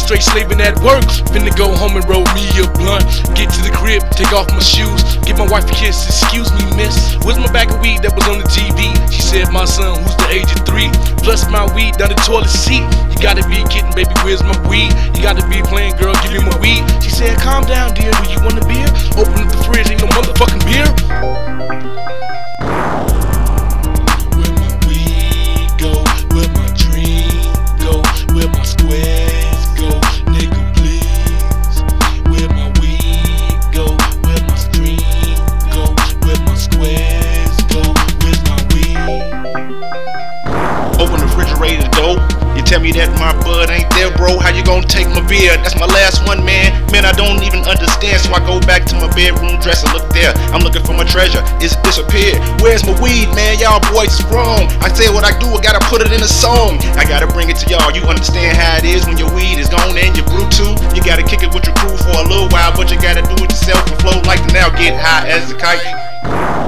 straight slaving at work. Finna go home and roll me a blunt. Get to the crib, take off my shoes, give my wife a kiss. Excuse me, miss, where's my bag of weed that was on the TV? She said, my son, who's the age of 3, plus my weed down the toilet seat. You gotta be kidding, baby, where's my weed? You gotta be playing, girl, give me my weed. She said, calm down, dear, do you want a beer? Open up the fridge, ain't no motherfucking beer. Where my weed go? Where my dream go? Where my squares go? Nigga, please. Where my weed go? Where my stream go? Where my squares go? Where's my weed? Open the refrigerator door. You tell me that my bud ain't there, bro. How you gonna take my beer? That's my last one, man. Man, I don't even understand. So I go back to my bedroom dresser. Look there, I'm looking for my treasure. It's disappeared. Where's my weed, man? Y'all boys is wrong. I say what I do, I gotta put it in a song. I gotta bring it to y'all. You understand how it is when your weed is gone and your brew too. You gotta kick it with your crew for a little while, but you gotta do it yourself and flow like the now. Get high as a kite.